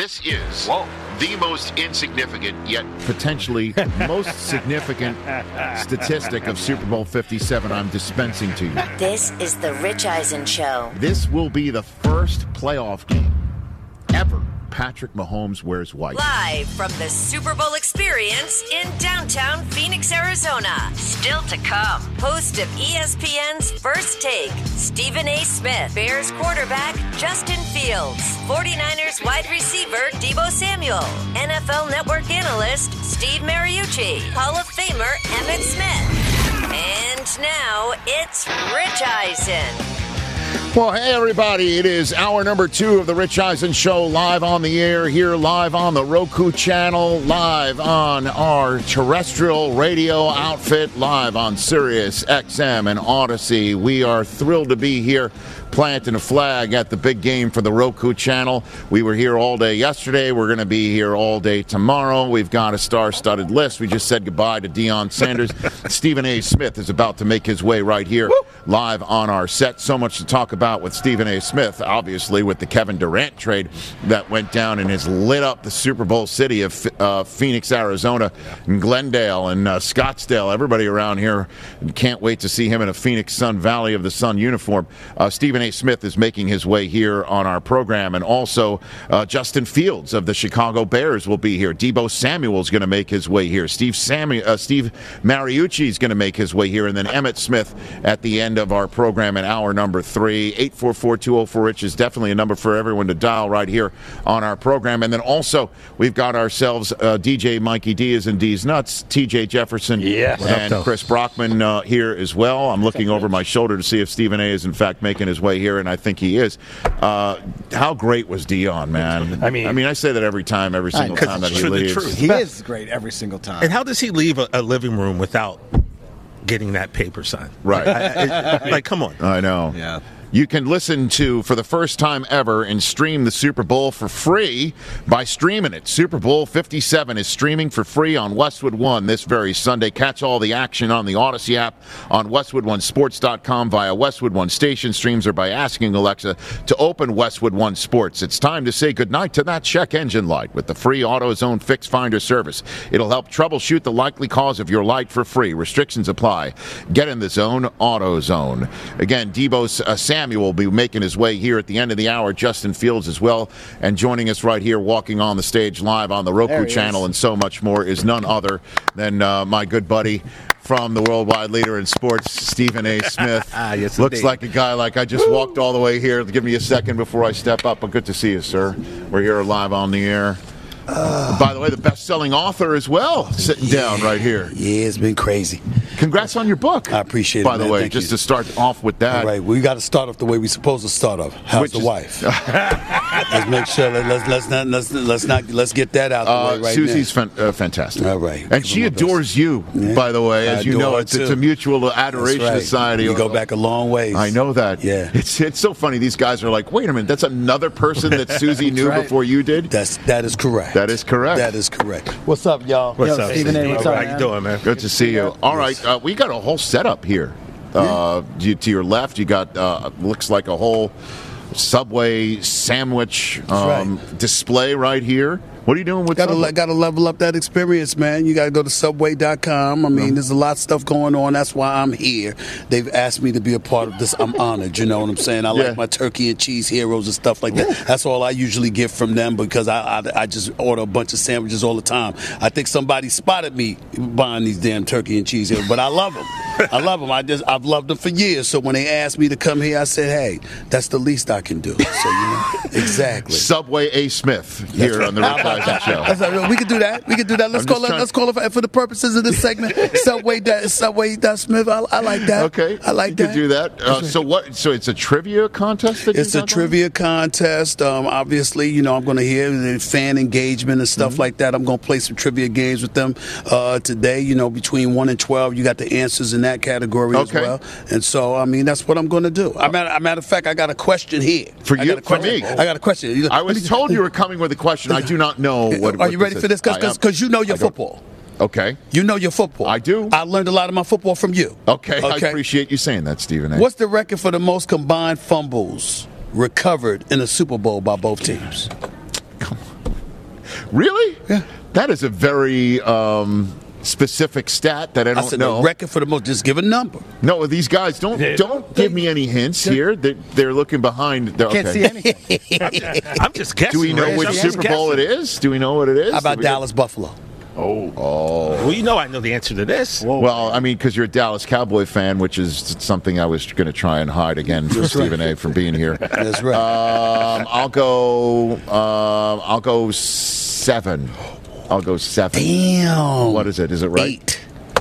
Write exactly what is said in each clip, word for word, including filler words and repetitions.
This is Whoa. the most insignificant yet potentially most significant statistic of Super Bowl fifty-seven I'm dispensing to you. This is the Rich Eisen Show. This will be the first playoff game ever Patrick Mahomes wears white. Live from the Super Bowl Experience in downtown Phoenix, Arizona. Still to come, host of E S P N's First Take, Stephen A. Smith, Bears quarterback Justin Fields, 49ers wide receiver Deebo Samuel, N F L Network analyst Steve Mariucci, Hall of Famer Emmitt Smith. And now it's Rich Eisen. Well, hey, everybody. It is hour number two of the Rich Eisen Show, live on the air, here live on the Roku channel, live on our terrestrial radio outfit, live on Sirius X M and Odyssey. We are thrilled to be here planting a flag at the big game for the Roku channel. We were here all day yesterday. We're going to be here all day tomorrow. We've got a star-studded list. We just said goodbye to Deion Sanders. Stephen A. Smith is about to make his way right here, Woo! live on our set. So much to talk about with Stephen A. Smith, obviously, with the Kevin Durant trade that went down and has lit up the Super Bowl city of uh, Phoenix, Arizona, and Glendale and uh, Scottsdale. Everybody around here can't wait to see him in a Phoenix Sun Valley of the Sun uniform. Uh, Stephen A. Smith is making his way here on our program, and also uh, Justin Fields of the Chicago Bears will be here. Deebo Samuel is going to make his way here. Steve Samu- uh, Steve Mariucci is going to make his way here, and then Emmitt Smith at the end of our program in hour number three. eight four four, two oh four, RICH is definitely a number for everyone to dial right here on our program. And then also we've got ourselves uh, D J Mikey D is in D's Nuts, T J Jefferson, yes. and Chris Brockman uh, here as well. I'm looking over my shoulder to see if Stephen A. is in fact making his way here, and I think he is. Uh, how great was Deion, man? I mean, I mean, I say that every time, every single time that he leaves. He is great every single time. And how does he leave a, a living room without getting that paper signed? Right. I, I, like, come on. I know. Yeah. You can listen to, for the first time ever, and stream the Super Bowl for free by streaming it. Super Bowl fifty-seven is streaming for free on Westwood One this very Sunday. Catch all the action on the Odyssey app, on Westwood One Sports dot com, via Westwood One station streams, or by asking Alexa to open Westwood One Sports. It's time to say goodnight to that check engine light with the free AutoZone Fix Finder service. It'll help troubleshoot the likely cause of your light for free. Restrictions apply. Get in the zone, AutoZone. Again, Deebo uh, Samuel will be making his way here at the end of the hour. Justin Fields as well. And joining us right here, walking on the stage live on the Roku channel, and so much more, is none other than uh, my good buddy from the worldwide leader in sports, Stephen A. Smith. ah, yes, Looks indeed. like a guy like I just Woo! walked all the way here. Give me a second before I step up. But good to see you, sir. We're here live on the air. Uh, By the way, the best-selling author as well, sitting yeah, down right here. Yeah, it's been crazy. Congrats on your book. I appreciate it, By the man. way, Thank just you. to start off with that. All right, we got to start off the way we're supposed to start off. How's Which the is- wife? Let's make sure. That, let's let's not let's let's not let's get that out the Uh, way right Susie's now. fan, uh, fantastic. All right. And she adores you, Yeah. by the way. I As you adore know, her it's, it's too. a mutual adoration That's right. society. We go back a long ways. I know that. Yeah. It's it's so funny. These guys are like, wait a minute, that's another person that Susie knew right. before you did? That's that is correct. That is correct. That is correct. What's up, y'all? What's Yo, up, Stephen A., what's How up, you man? doing, man? Good to see you. All right, uh, we got a whole setup here. Uh, you, to your left, you got, uh, looks like a whole Subway sandwich um, right. display right here. What are you doing with Got Subway? to got to level up that experience, man. You got to go to subway dot com. I mean, Mm-hmm. there's a lot of stuff going on. That's why I'm here. They've asked me to be a part of this. I'm honored. You know what I'm saying? I Yeah. like my turkey and cheese heroes and stuff like that. That's all I usually get from them because I, I I just order a bunch of sandwiches all the time. I think somebody spotted me buying these damn turkey and cheese heroes, but I love them. I love them. I just I've loved them for years. So when they asked me to come here, I said, hey, that's the least I can do. So you know, exactly. Subway A. Smith here on the Rich Eisen Show. That's right. We could do that. We could do that. Let's I'm call just it. trying- Let's call it for, for the purposes of this segment. Subway. That Subway. That Smith. I, I like that. Okay, I like you that. could do that. Uh, so what? So it's a trivia contest. That It's you a got trivia contest. Um, obviously, you know, I'm going to hear the fan engagement and stuff Mm-hmm. like that. I'm going to play some trivia games with them uh, today. You know, between one and twelve, you got the answers in that category Okay. as well. And so, I mean, that's what I'm going to do. I matter, matter of fact, I got a question here. For I you- got a for question. me? I got a question. You- I was told you were coming with a question. I do not know what. Are what you ready this for this? is. I am. Because you know your I don't- football. Okay. You know your football. I do. I learned a lot of my football from you. Okay. I appreciate you saying that, Stephen A. What's the record for the most combined fumbles recovered in a Super Bowl by both teams? Really? Yeah. That is a very um, specific stat that I don't I said know. the record for the most. Just give a number. No, these guys don't They don't don't- give they- me any hints here. They're, they're looking behind. They're, Can't okay. see anything. I'm just guessing. Do we know Rich. which I'm Super just Bowl it guessing. is? Do we know what it is? How about Do we- Dallas Buffalo? Well, you know I know the answer to this. Well, I mean, because you're a Dallas Cowboy fan, which is something I was going to try and hide again from Stephen A. from being here. That's right. Um, I'll go. Um, I'll go seven. I'll go seven. Damn. What is it? Is it right? Eight.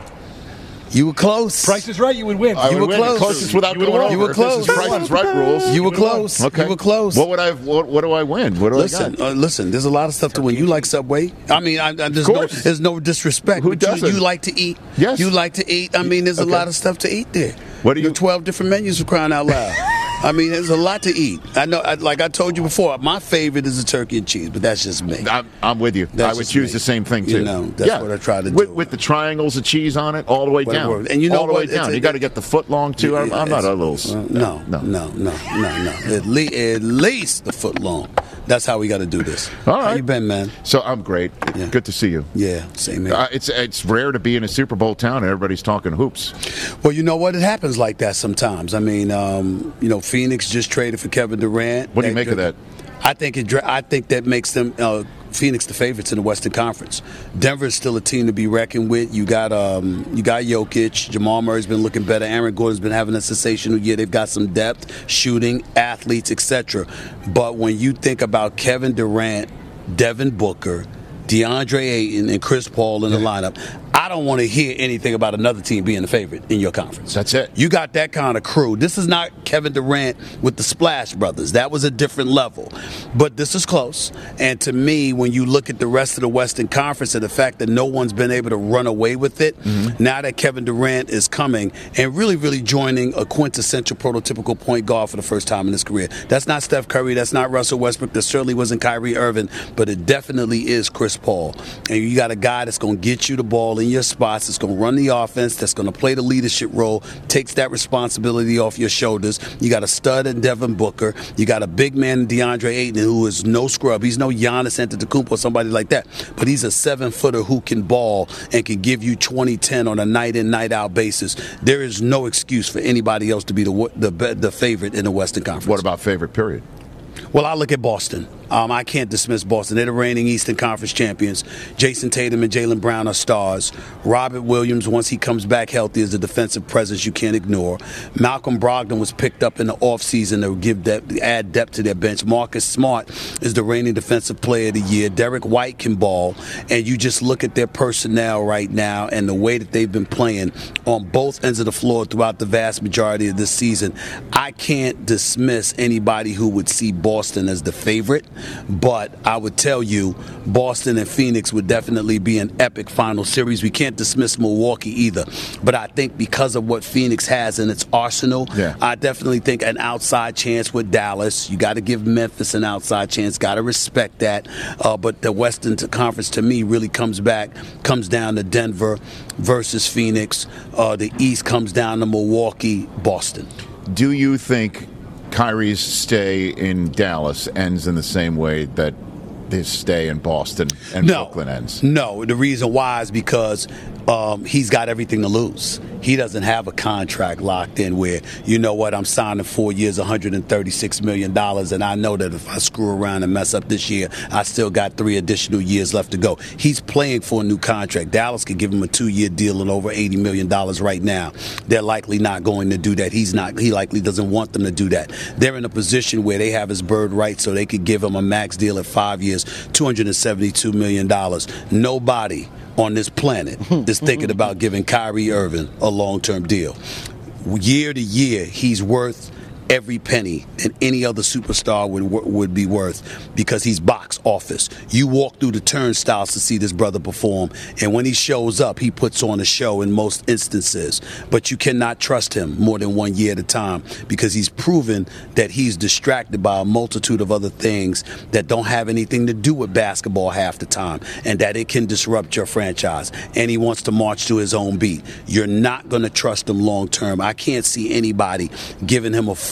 You were close. Price is right, you would win. I You would were win. close. Closest without You would going win. over. You were If this is close. Price is right rules. You were close. Okay. You were close. What would I? What, what do I win? What do Listen, I got? uh, listen. There's a lot of stuff to win. You like Subway? I mean, I, I, there's no, course. there's no disrespect. Who but you, doesn't? you like to eat. Yes. You like to eat. I mean, there's Okay. a lot of stuff to eat there. What do you- There are twelve different menus for crying out loud. I mean, there's a lot to eat. I know. I, like I told you before, my favorite is the turkey and cheese, but that's just me. I'm, I'm with you. That's I would just choose me. the same thing too. You know, that's what I try to with, do. with the triangles of cheese on it, all the way Whatever. down, And you know all the way what? It's down. a- you got to get the foot long too. I'm, I'm not a little. Uh, no, no, no, no, no, no. At, le- at least the foot long. That's how we got to do this. All How right. you been, man? So I'm great. Yeah. Good to see you. Yeah, same here. Uh, it's it's rare to be in a Super Bowl town and everybody's talking hoops. Well, you know what? It happens like that sometimes. I mean, um, you know, Phoenix just traded for Kevin Durant. What do you make of that? I think it. dra- I think that makes them uh, Phoenix the favorites in the Western Conference. Denver is still a team to be reckoned with. You got um, you got Jokic. Jamal Murray's been looking better. Aaron Gordon's been having a sensational year. They've got some depth, shooting, athletes, et cetera. But when you think about Kevin Durant, Devin Booker, DeAndre Ayton, and Chris Paul in the lineup, I don't want to hear anything about another team being the favorite in your conference. That's it. You got that kind of crew. This is not Kevin Durant with the Splash Brothers. That was a different level. But this is close. And to me, when you look at the rest of the Western Conference and the fact that no one's been able to run away with it, mm-hmm. now that Kevin Durant is coming and really, really joining a quintessential prototypical point guard for the first time in his career. That's not Steph Curry. That's not Russell Westbrook. That certainly wasn't Kyrie Irving. But it definitely is Chris Paul. And you got a guy that's going to get you the ball in your spots, that's going to run the offense, that's going to play the leadership role, takes that responsibility off your shoulders. You got a stud in Devin Booker. You got a big man in DeAndre Ayton who is no scrub. He's no Giannis Antetokounmpo or somebody like that. But he's a seven-footer who can ball and can give you twenty ten on a night-in, night-out basis. There is no excuse for anybody else to be the, the, the favorite in the Western Conference. What about favorite period? Well, I look at Boston. Um, I can't dismiss Boston. They're the reigning Eastern Conference champions. Jason Tatum and Jaylen Brown are stars. Robert Williams, once he comes back healthy, is a defensive presence you can't ignore. Malcolm Brogdon was picked up in the offseason to give depth, add depth to their bench. Marcus Smart is the reigning defensive player of the year. Derek White can ball. And you just look at their personnel right now and the way that they've been playing on both ends of the floor throughout the vast majority of this season. I can't dismiss anybody who would see Boston as the favorite. But I would tell you, Boston and Phoenix would definitely be an epic final series. We can't dismiss Milwaukee either. But I think because of what Phoenix has in its arsenal, yeah. I definitely think an outside chance with Dallas. You got to give Memphis an outside chance. Got to respect that. Uh, but the Western Conference, to me, really comes back, comes down to Denver versus Phoenix. Uh, the East comes down to Milwaukee, Boston. Do you think Kyrie's stay in Dallas ends in the same way that his stay in Boston and no, Brooklyn ends? No, the reason why is because um, he's got everything to lose. He doesn't have a contract locked in where, you know what, I'm signing four years, one hundred thirty-six million dollars, and I know that if I screw around and mess up this year, I still got three additional years left to go. He's playing for a new contract. Dallas could give him a two-year deal at over eighty million dollars right now. They're likely not going to do that. He's not. He likely doesn't want them to do that. They're in a position where they have his bird right, so they could give him a max deal at five years, two hundred seventy-two million dollars. Nobody on this planet is thinking about giving Kyrie Irving a long-term deal. Year to year, he's worth every penny and any other superstar would would be worth because he's box office. You walk through the turnstiles to see this brother perform, and when he shows up, he puts on a show in most instances. But you cannot trust him more than one year at a time because he's proven that he's distracted by a multitude of other things that don't have anything to do with basketball half the time, and that it can disrupt your franchise. And he wants to march to his own beat. You're not going to trust him long term. I can't see anybody giving him a full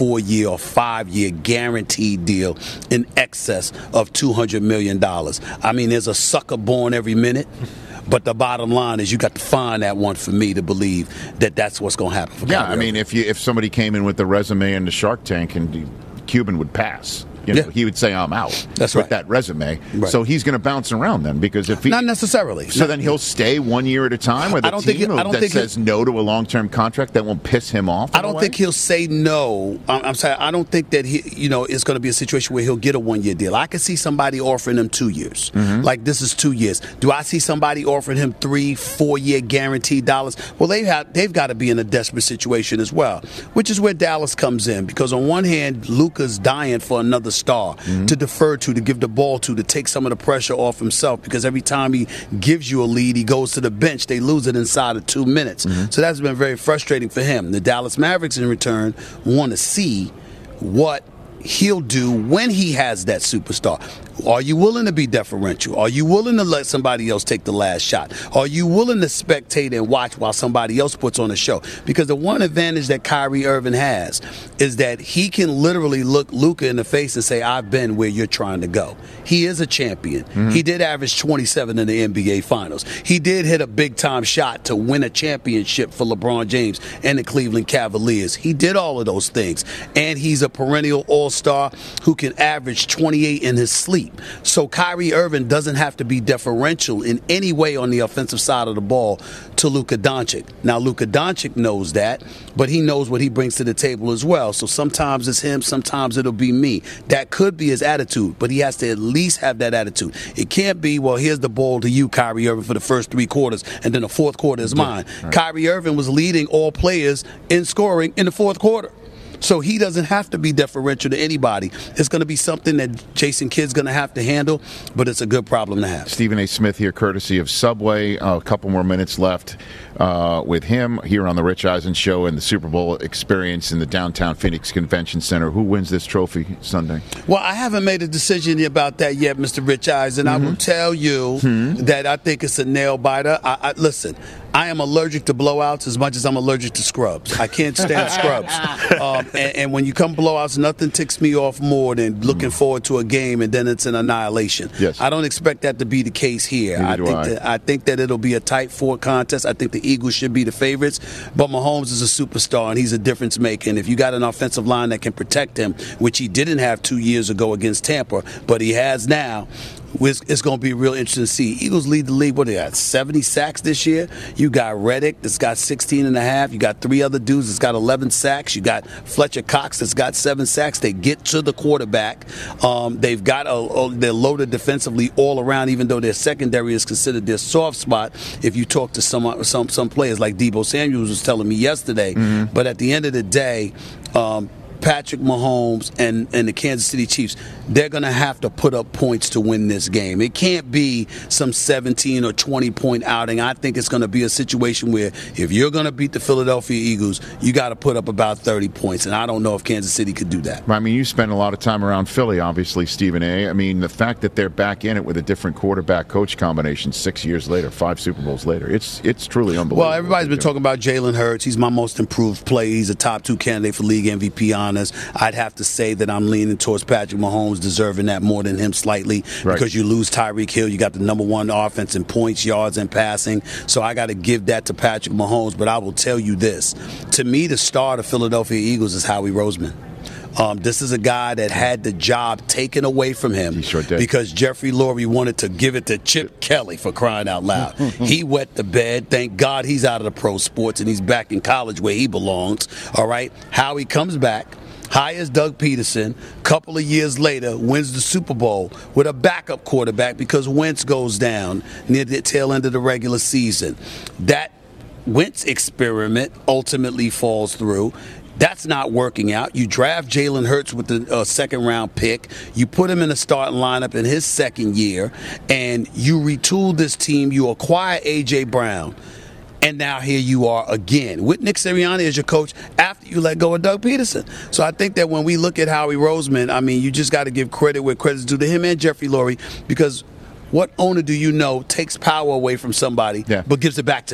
four-year or five-year guaranteed deal in excess of two hundred million dollars. I mean, there's a sucker born every minute. But the bottom line is you got to find that one for me to believe that that's what's going to happen. For yeah, Kyrie I mean, Irving. if you if somebody came in with the resume and the Shark Tank, and the Cuban would pass. You know, Yeah. he would say, "I'm out." That's with right. that resume. Right. So he's going to bounce around then, because if he Not necessarily. So then he'll stay one year at a time with a I don't think team he- I don't that think he- says no to a long-term contract that won't piss him off. I in a don't way? think he'll say no. I'm, I'm sorry. I don't think that he, you know, it's going to be a situation where he'll get a one-year deal. I could see somebody offering him two years. Mm-hmm. Like this is two years. Do I see somebody offering him three, four-year guaranteed dollars? Well, they have. They've got to be in a desperate situation as well, which is where Dallas comes in. Because on one hand, Luka's dying for another star Mm-hmm. to defer to, to give the ball to, to take some of the pressure off himself. Because every time he gives you a lead, he goes to the bench. They lose it inside of two minutes. Mm-hmm. So that's been very frustrating for him. The Dallas Mavericks, in return, want to see what he'll do when he has that superstar. Are you willing to be deferential? Are you willing to let somebody else take the last shot? Are you willing to spectate and watch while somebody else puts on a show? Because the one advantage that Kyrie Irving has is that he can literally look Luka in the face and say, I've been where you're trying to go. He is a champion. Mm-hmm. He did average twenty-seven in the N B A Finals. He did hit a big-time shot to win a championship for LeBron James and the Cleveland Cavaliers. He did all of those things. And he's a perennial all-star who can average twenty-eight in his sleep. So Kyrie Irving doesn't have to be deferential in any way on the offensive side of the ball to Luka Doncic. Now, Luka Doncic knows that, but he knows what he brings to the table as well. So sometimes it's him, sometimes it'll be me. That could be his attitude, but he has to at least have that attitude. It can't be, well, here's the ball to you, Kyrie Irving, for the first three quarters, and then the fourth quarter is mine. Right. Kyrie Irving was leading all players in scoring in the fourth quarter. So he doesn't have to be deferential to anybody. It's going to be something that Jason Kidd's going to have to handle, but it's a good problem to have. Stephen A. Smith here, courtesy of Subway. Uh, a couple more minutes left uh, with him here on the Rich Eisen Show and the Super Bowl experience in the downtown Phoenix Convention Center. Who wins this trophy Sunday? Well, I haven't made a decision about that yet, Mister Rich Eisen. Mm-hmm. I will tell you mm-hmm. that I think it's a nail-biter. I, I, listen, I am allergic to blowouts as much as I'm allergic to scrubs. I can't stand scrubs. Um, and, and when you come blowouts, nothing ticks me off more than looking forward to a game and then it's an annihilation. Yes. I don't expect that to be the case here. I think, I. That, I think that it'll be a tight four contest. I think the Eagles should be the favorites. But Mahomes is a superstar, and he's a difference maker. And if you got an offensive line that can protect him, which he didn't have two years ago against Tampa, but he has now, it's going to be real interesting to see. Eagles lead the league. What, they got seventy sacks this year? You got Reddick that's got sixteen and a half. You got three other dudes that's got eleven sacks. You got Fletcher Cox that's got seven sacks. They get to the quarterback. Um, they've got a, a, they're loaded defensively all around, even though their secondary is considered their soft spot. If you talk to some some some players like Deebo Samuels was telling me yesterday, mm-hmm. but at the end of the day, um, Patrick Mahomes and, and the Kansas City Chiefs, they're going to have to put up points to win this game. It can't be some seventeen or twenty point outing. I think it's going to be a situation where if you're going to beat the Philadelphia Eagles, you got to put up about thirty points, and I don't know if Kansas City could do that. I mean, you spend a lot of time around Philly, obviously, Stephen A. I mean, the fact that they're back in it with a different quarterback-coach combination six years later, five Super Bowls later, it's it's truly unbelievable. Well, everybody's been talking about Jalen Hurts. He's my most improved player. He's a top two candidate for league M V P honors. I'd have to say that I'm leaning towards Patrick Mahomes, deserving that more than him slightly, right, because you lose Tyreek Hill. You got the number one offense in points, yards, and passing. So I got to give that to Patrick Mahomes. But I will tell you this. To me, the star of the Philadelphia Eagles is Howie Roseman. Um, this is a guy that had the job taken away from him he sure did. because Jeffrey Lurie wanted to give it to Chip Kelly, for crying out loud. He wet the bed. Thank God he's out of the pro sports and he's back in college where he belongs. All right. Howie comes back, hires Doug Peterson, couple of years later wins the Super Bowl with a backup quarterback because Wentz goes down near the tail end of the regular season. That Wentz experiment ultimately falls through. That's not working out. You draft Jalen Hurts with the uh, second-round pick. You put him in the starting lineup in his second year, and you retool this team. You acquire A J. Brown, and now here you are again with Nick Sirianni as your coach after you let go of Doug Peterson. So I think that when we look at Howie Roseman, I mean, you just got to give credit where credit's due to him and Jeffrey Lurie, because what owner do you know takes power away from somebody yeah. but gives it back to them?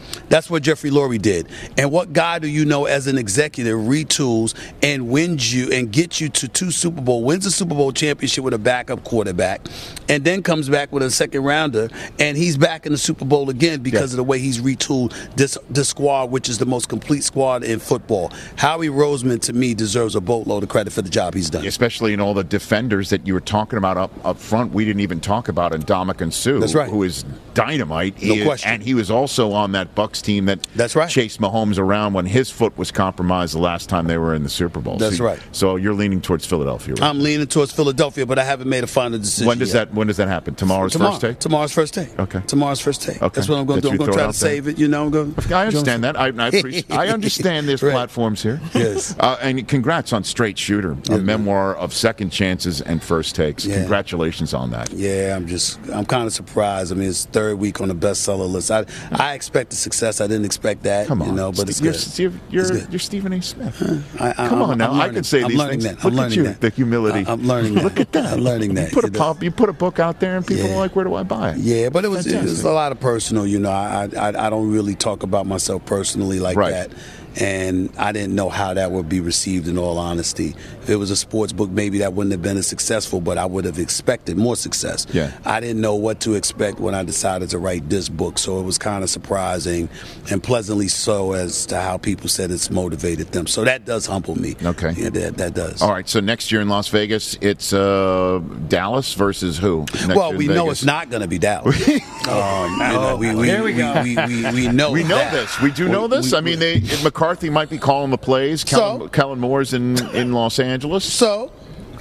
That's what Jeffrey Lurie did. And what guy do you know as an executive retools and wins you and gets you to two Super Bowl, wins a Super Bowl championship with a backup quarterback, and then comes back with a second rounder, and he's back in the Super Bowl again because yes. of the way he's retooled this, this squad, which is the most complete squad in football. Howie Roseman, to me, deserves a boatload of credit for the job he's done. Especially in all the defenders that you were talking about up, up front. We didn't even talk about Ndamukong Suh, That's right. who is dynamite. No he, question. And he was also on that Bucs team that That's right. chased Mahomes around when his foot was compromised the last time they were in the Super Bowl. That's so, right. So you're leaning towards Philadelphia, right? I'm leaning towards Philadelphia, but I haven't made a final decision When does yet. that When does that happen? Tomorrow's Tomorrow, first take? Tomorrow's first take. Okay. Tomorrow's first take. Okay. That's what I'm going to do. That I'm you going to throw try out to there? save it, you know. I'm going I understand that. I, I, appreciate, I understand there's Right. platforms here. Yes. Uh, and congrats on Straight Shooter, a memoir of second chances and first takes. Yeah. Congratulations on that. Yeah, I'm just, I'm kind of surprised. I mean, it's third week on the bestseller list. I, I expected success. I didn't expect that. Come on, you know, but it's you're, good. You're, you're, It's good. you're Stephen A. Smith. I, I, Come I'm, on now, I'm I learning. can say I'm these learning things. That. Look I'm at learning you, that. the humility. I, I'm learning that. Look at that. I'm learning that. You put a You know? pop, you put a book out there, and people Yeah. are like, "Where do I buy it?" Yeah, but it was, it was Fantastic. a lot of personal. You know, I, I I don't really talk about myself personally like Right. that. And I didn't know how that would be received, in all honesty. If it was a sports book, maybe that wouldn't have been as successful, but I would have expected more success. Yeah. I didn't know what to expect when I decided to write this book, so it was kind of surprising and pleasantly so as to how people said it's motivated them. So that does humble me. Okay. Yeah, that, that does. All right, so next year in Las Vegas, it's uh, Dallas versus who? Next Well, year we in know Vegas? it's not going to be Dallas. um, you know, we, we, Here we go. We, we, we, we know We know that. this. We do know We- this. we- I mean, they, McCarthy might be calling the plays. Kellen, So? Kellen Moore's in, in Los Angeles. So,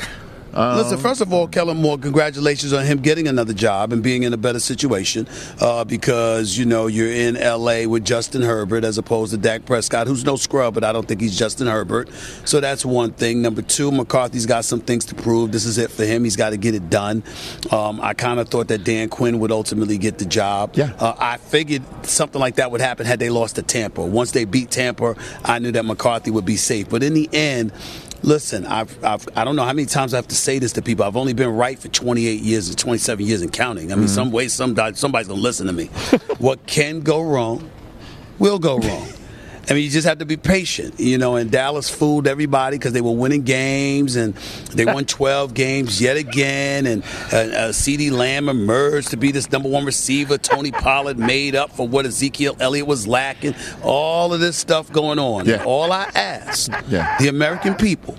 listen, first of all, Kellen Moore, congratulations on him getting another job and being in a better situation uh, because, you know, you're in L A with Justin Herbert as opposed to Dak Prescott, who's no scrub, but I don't think he's Justin Herbert. So that's one thing. Number two, McCarthy's got some things to prove. This is it for him. He's got to get it done. Um, I kind of thought that Dan Quinn would ultimately get the job. Yeah. Uh, I figured something like that would happen had they lost to Tampa. Once they beat Tampa, I knew that McCarthy would be safe. But in the end, listen, I've, I've, I don't know how many times I have to say this to people. I've only been right for twenty-eight years and twenty-seven years and counting. I mean, Mm-hmm. some way, some, somebody's going to listen to me. What can go wrong will go wrong. I mean, you just have to be patient, you know, and Dallas fooled everybody because they were winning games, and they won twelve games yet again, and uh, uh, CeeDee Lamb emerged to be this number one receiver. Tony Pollard made up for what Ezekiel Elliott was lacking. All of this stuff going on. Yeah. All I ask, Yeah. the American people,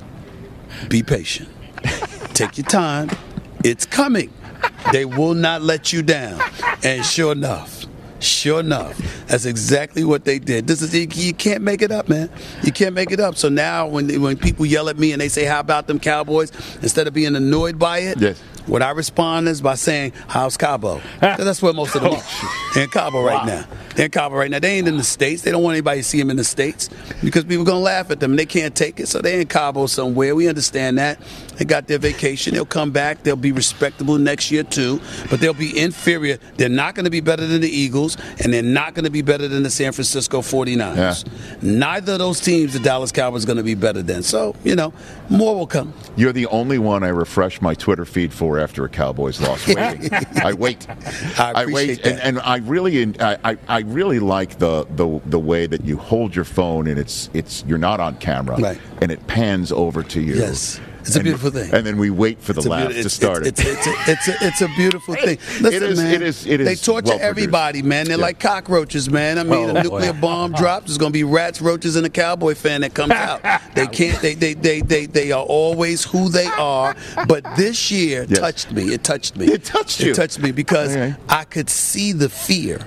be patient. Take your time. It's coming. They will not let you down. And sure enough, Sure enough, that's exactly what they did. This is you can't make it up, man. You can't make it up. So now, when when people yell at me and they say, "How about them Cowboys?" instead of being annoyed by it, Yes. what I respond is by saying, "How's Cabo?" That's where most of them are. They're in Cabo right now. They're in Cabo right now. They ain't in the States. They don't want anybody to see them in the States because people are gonna laugh at them. They can't take it, so they're in Cabo somewhere. We understand that. They got their vacation. They'll come back. They'll be respectable next year too, but they'll be inferior. They're not going to be better than the Eagles, and they're not going to be better than the San Francisco forty-niners. Yeah. Neither of those teams, the Dallas Cowboys, going to be better than. So, you know, more will come. You're the only one I refresh my Twitter feed for after a Cowboys loss. Waiting. I wait. I wait, appreciate and, that. and I really, I, I, I really like the, the the way that you hold your phone and it's it's you're not on camera, Right. and it pans over to you. Yes. It's a And- beautiful thing. And then we wait for the It's a laugh beauti- to it's- start it's, it. It's, it's, a, it's, a, it's a beautiful thing. Listen, is- man, it is- it is they torture well-produced. everybody, man. They're Yeah. like cockroaches, man. I mean, Oh, a nuclear boy. bomb drops. There's going to be rats, roaches, and a Cowboy fan that comes out. They can't. They, they, they, they, they are always who they are. But this year Yes. touched me. It touched me. It touched you. It touched me because Okay. I could see the fear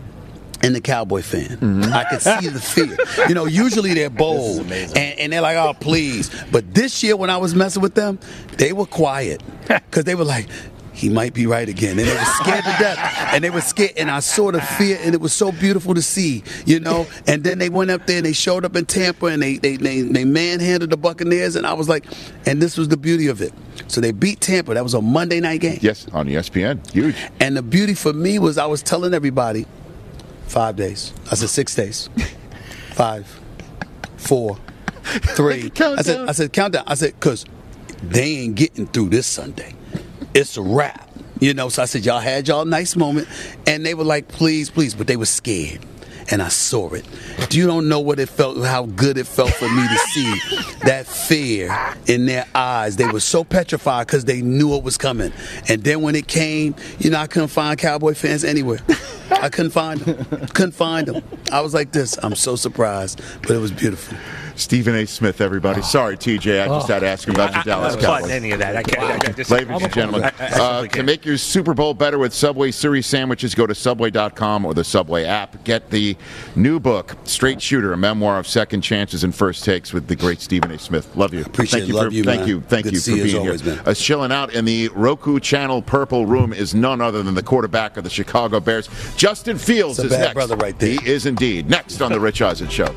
in the Cowboy fan. Mm-hmm. I could see the fear. You know, usually they're bold and, and they're like, "Oh, please." But this year when I was messing with them, they were quiet because they were like, "He might be right again," and they were scared to death. And they were scared, and I saw the fear, and it was so beautiful to see, you know. And then they went up there, and they showed up in Tampa, and they they they, they manhandled the Buccaneers, and I was like, and this was the beauty of it. So they beat Tampa. That was a Monday night game. Yes, on E S P N, huge. And the beauty for me was I was telling everybody, five days. I said six days. Five, four, three. Count I said, down. I said, count down. I said, because they ain't getting through this Sunday. It's a wrap. You know, so I said, y'all had y'all nice moment. And they were like, please, please. But they were scared. and I saw it. Do you don't know what it felt, how good it felt for me to see that fear in their eyes. They were so petrified because they knew it was coming. And then when it came, you know, I couldn't find Cowboy fans anywhere. I couldn't find them. Couldn't find them. I was like this. I'm so surprised, but it was beautiful. Stephen A. Smith, everybody. Sorry, T J. I just had to ask him about your Dallas I, I Cowboys. any of that. I can't. I can't just, Ladies and gentlemen, I, I uh, to can't. make your Super Bowl better with Subway Series sandwiches, go to Subway dot com or the Subway app. Get the new book, Straight Shooter, a memoir of second chances and first takes with the great Stephen A. Smith. Love you. Appreciate thank you it. Love for, you, Thank man. you. Thank Good you to see for you as being always, here. man. Uh, chilling out in the Roku Channel Purple Room is none other than the quarterback of the Chicago Bears. Justin Fields That's a is bad next. brother right there. He is indeed. Next on the Rich Eisen Show.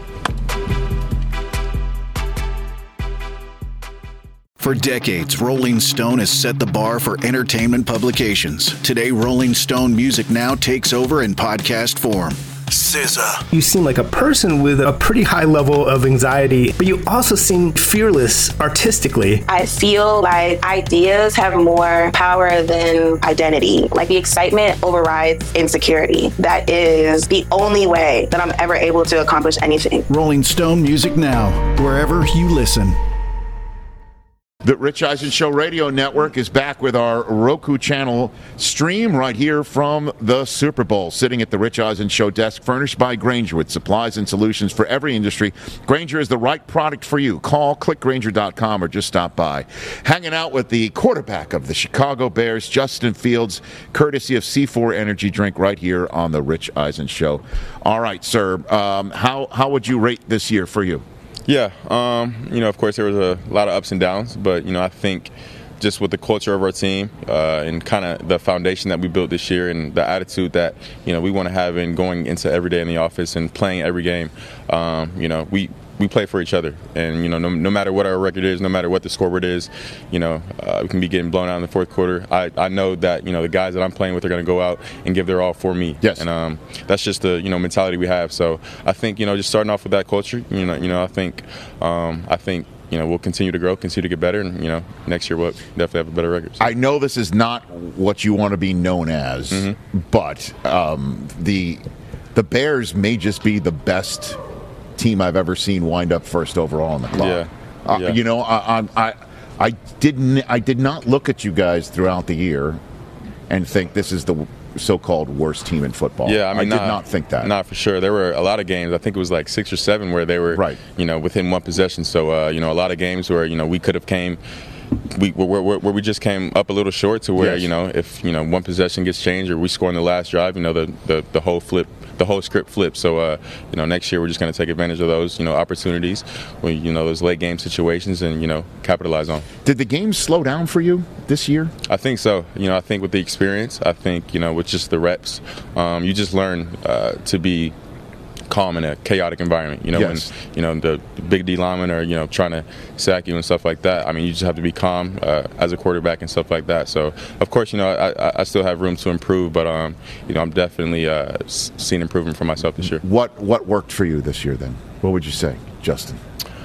For decades, Rolling Stone has set the bar for entertainment publications. Today, Rolling Stone Music Now takes over in podcast form. S Z A. You seem like a person with a pretty high level of anxiety, but you also seem fearless artistically. I feel like ideas have more power than identity. Like the excitement overrides insecurity. That is the only way that I'm ever able to accomplish anything. Rolling Stone Music Now, wherever you listen. The Rich Eisen Show Radio Network is back with our Roku channel stream right here from the Super Bowl. Sitting at the Rich Eisen Show desk, furnished by Grainger with supplies and solutions for every industry. Grainger is the right product for you. Call, click Grainger dot com, or just stop by. Hanging out with the quarterback of the Chicago Bears, Justin Fields, courtesy of C four Energy Drink right here on the Rich Eisen Show. All right, sir, um, how, how would you rate this year for you? Yeah, um, you know, of course, there was a lot of ups and downs, but, you know, I think just with the culture of our team uh, and kind of the foundation that we built this year and the attitude that, you know, we want to have in going into every day in the office and playing every game, um, you know, we we play for each other. And, you know, no, no matter what our record is, no matter what the scoreboard is, you know, uh, we can be getting blown out in the fourth quarter. I, I know that, you know, the guys that I'm playing with are going to go out and give their all for me. Yes. And um, that's just the, you know, mentality we have. So I think, you know, just starting off with that culture, you know, you know, I think, um, I think, you know, we'll continue to grow, continue to get better, and, you know, next year we'll definitely have a better record. So. I know this is not what you want to be known as, mm-hmm. but um, the the Bears may just be the best team I've ever seen wind up first overall in the clock. Yeah. Uh, yeah. You know, I, I I I didn't I did not look at you guys throughout the year and think this is the so-called worst team in football. Yeah, I mean, I not, did not think that. Not for sure. There were a lot of games. I think it was like six or seven where they were, right. you know, within one possession. So, uh, you know, a lot of games where, you know, we could have came. We where, where, where we just came up a little short to where, yes. you know, if, you know, one possession gets changed or we score in the last drive, you know, the, the, the whole flip, the whole script flips. So, uh, you know, next year we're just going to take advantage of those, you know, opportunities, where, you know, those late game situations and, you know, capitalize on. Did the game slow down for you this year? I think so. You know, I think with the experience, I think, you know, with just the reps, um, you just learn uh, to be calm in a chaotic environment, you know, yes. when, you know, the, the big D linemen are, you know, trying to sack you and stuff like that. I mean, you just have to be calm uh, as a quarterback and stuff like that. So, of course, you know, I, I still have room to improve, but, um, you know, I'm definitely uh, seeing improvement for myself this year. What What worked for you this year, then? What would you say, Justin?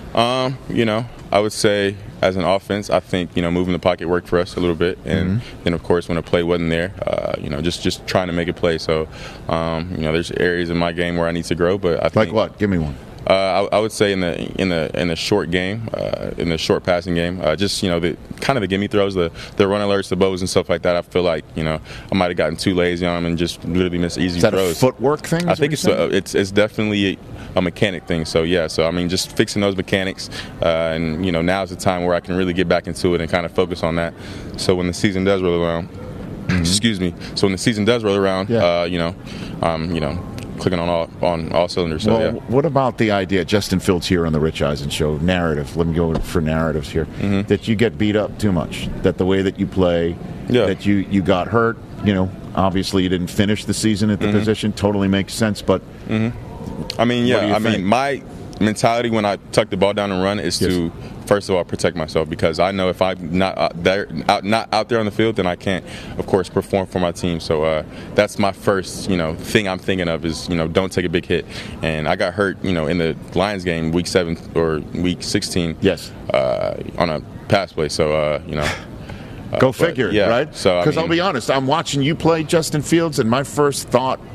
Um, you know, I would say as an offense, I think, you know, moving the pocket worked for us a little bit. And mm-hmm. then, of course, when a play wasn't there, uh, you know, just, just trying to make a play. So, um, you know, there's areas in my game where I need to grow. But I think, like what? Give me one. Uh, I, I would say in the in the in the short game, uh, in the short passing game, uh, just, you know, the kind of the gimme throws, the the run alerts, the bows and stuff like that. I feel like, you know, I might have gotten too lazy on them and just literally missed easy Is that throws. a footwork thing? I think it's a, it's it's definitely a mechanic thing. So yeah, so I mean, just fixing those mechanics, uh, and, you know, now's the time where I can really get back into it and kind of focus on that. So when the season does roll around, mm-hmm. excuse me. So when the season does roll around, yeah. uh, you know, um, you know. clicking on all on all cylinders. So, well, yeah. What about the idea, Justin Fields here on the Rich Eisen Show, narrative, let me go for narratives here, mm-hmm. that you get beat up too much, that the way that you play, yeah. that you, you got hurt, you know, obviously you didn't finish the season at the mm-hmm. position, totally makes sense, but... Mm-hmm. I mean, yeah, I think? mean, my mentality when I tuck the ball down and run is yes. to, first of all, protect myself, because I know if I'm not out there, out, not out there on the field, then I can't, of course, perform for my team. So uh, that's my first, you know, thing I'm thinking of is, you know, don't take a big hit. And I got hurt, you know, in the Lions game, week seven or week sixteen. Yes. Uh, on a pass play. So, uh, you know. Go uh, figure, but, yeah, right? So because I mean, I'll be honest, I'm watching you play Justin Fields, and my first thought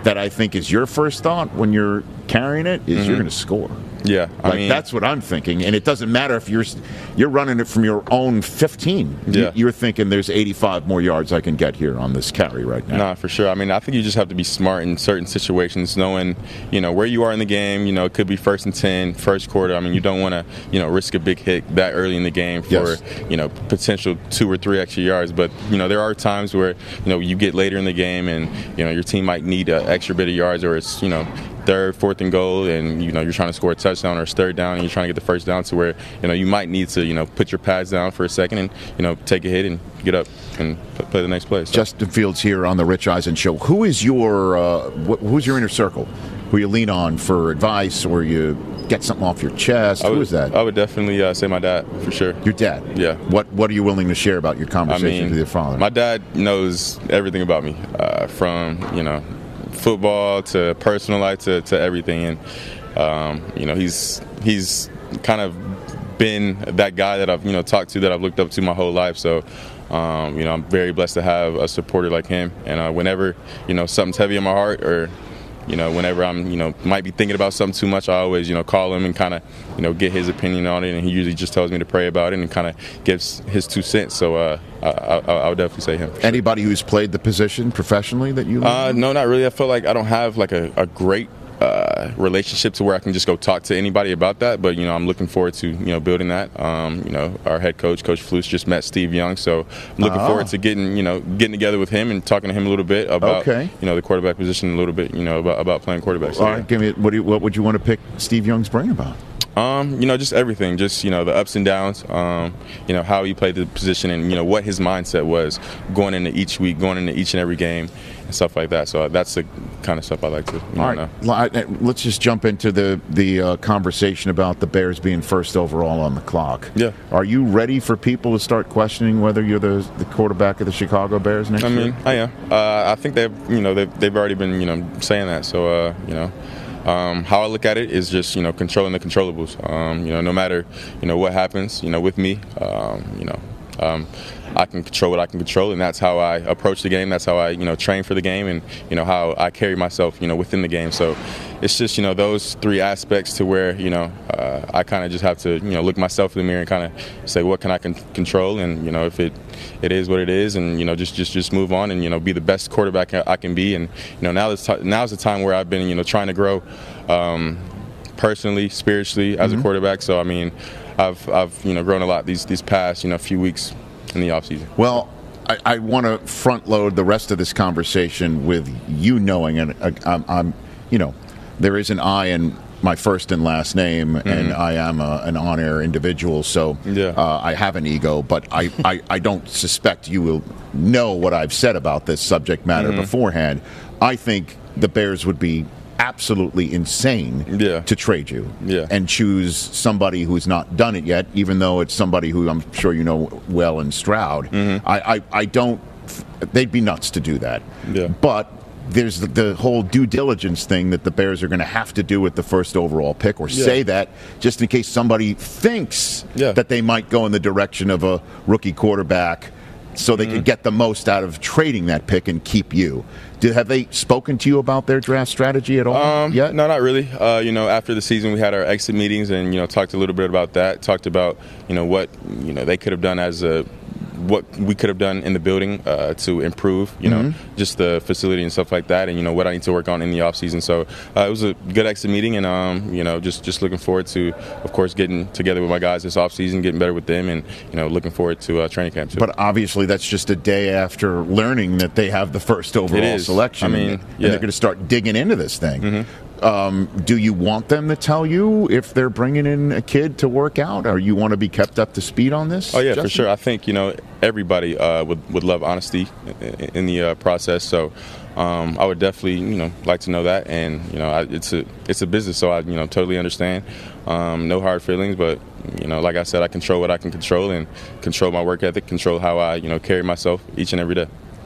that I think is your first thought when you're carrying it is mm-hmm. you're going to score. Yeah, I like mean, that's what I'm thinking, and it doesn't matter if you're you're running it from your own fifteen. Yeah. You're thinking there's eighty-five more yards I can get here on this carry right now. Nah, for sure. I mean, I think you just have to be smart in certain situations, knowing you know where you are in the game. You know, it could be first and ten, first quarter. I mean, you don't want to you know risk a big hit that early in the game for yes. you know potential two or three extra yards. But you know, there are times where you know you get later in the game, and you know your team might need an extra bit of yards, or it's you know. third, fourth and goal, and you know you're trying to score a touchdown, or it's third down, and you're trying to get the first down to where you know you might need to you know put your pads down for a second and you know take a hit and get up and play the next play. So. Justin Fields here on the Rich Eisen Show. Who is your uh, wh- who's your inner circle? Who you lean on for advice, or you get something off your chest? Would, Who is that? I would definitely uh, say my dad for sure. Your dad? Yeah. What What are you willing to share about your conversations I mean, with your father? My dad knows everything about me, uh, from you know. football to personal life to, to everything, and um, you know he's he's kind of been that guy that I've you know talked to, that I've looked up to my whole life. So um, you know I'm very blessed to have a supporter like him. And uh, whenever you know something's heavy in my heart, or you know whenever I'm you know might be thinking about something too much, I always you know call him and kind of you know get his opinion on it. And he usually just tells me to pray about it and kind of gives his two cents. So uh, I, I, I would definitely say him. Anybody who's played the position professionally that you? Uh, no, not really. I feel like I don't have like a, a great uh, relationship to where I can just go talk to anybody about that. But you know, I'm looking forward to you know building that. Um, you know, our head coach, Coach Flus, just met Steve Young, so I'm looking oh. forward to getting you know getting together with him and talking to him a little bit about okay. you know the quarterback position, a little bit you know about, about playing quarterback. So, All right, give me what, do you, what would you want to pick Steve Young's brain about? Um, you know, just everything, just, you know, the ups and downs, um, you know, how he played the position and, you know, what his mindset was going into each week, going into each and every game and stuff like that. So that's the kind of stuff I like to you know, All right, know. Let's just jump into the, the uh, conversation about the Bears being first overall on the clock. Yeah. Are you ready for people to start questioning whether you're the, the quarterback of the Chicago Bears next I year? I mean, I am. Uh, I think they've, you know, they've, they've already been, you know, saying that. So, uh, you know. Um, how I look at it is just, you know, controlling the controllables. Um, you know, no matter, you know, what happens, you know, with me, um, you know, um, I can control what I can control, and that's how I approach the game. That's how I, you know, train for the game, and, you know, how I carry myself, you know, within the game. So it's just, you know, those three aspects to where, you know, uh, I kind of just have to, you know, look myself in the mirror and kind of say, what can I con- control? And, you know, if it it is what it is, and, you know, just, just, just move on and, you know, be the best quarterback I can be. And, you know, now is t- now's the time where I've been, you know, trying to grow um, personally, spiritually as mm-hmm. a quarterback. So, I mean, I've, I've, you know, grown a lot these, these past, you know, few weeks in the offseason. Well, I, I want to front load the rest of this conversation with you knowing, and uh, I'm, I'm, you know, there is an I in my first and last name, mm-hmm. and I am a, an on-air individual, so yeah. uh, I have an ego, but I, I, I don't suspect you will know what I've said about this subject matter mm-hmm. beforehand. I think the Bears would be absolutely insane yeah. to trade you yeah. and choose somebody who's not done it yet, even though it's somebody who I'm sure you know well in Stroud. Mm-hmm. I, I, I don't – they'd be nuts to do that. Yeah. But there's the, the whole due diligence thing that the Bears are going to have to do with the first overall pick, or yeah. say that just in case somebody thinks yeah. that they might go in the direction of a rookie quarterback, so they mm-hmm. could get the most out of trading that pick and keep you. Did, have they spoken to you about their draft strategy at all um, yet? No, not really. Uh, you know, after the season, we had our exit meetings and, you know, talked a little bit about that. Talked about, you know, what, you know, they could have done as a what we could have done in the building uh, to improve, you know, mm-hmm. just the facility and stuff like that, and, you know, what I need to work on in the offseason. So uh, it was a good exit meeting, and, um, you know, just, just looking forward to, of course, getting together with my guys this offseason, getting better with them, and, you know, looking forward to uh, training camp, too. But obviously that's just a day after learning that they have the first overall selection. I mean, and, yeah. and they're going to start digging into this thing. Mm-hmm. Um, do you want them to tell you if they're bringing in a kid to work out, or you want to be kept up to speed on this? Oh, yeah, Justin? for sure. I think, you know, everybody uh, would, would love honesty in the uh, process. So um, I would definitely, you know, like to know that. And, you know, I, it's a it's a business, so I, you know, totally understand. Um, no hard feelings, but, you know, like I said, I control what I can control and control my work ethic, control how I, you know, carry myself each and every day.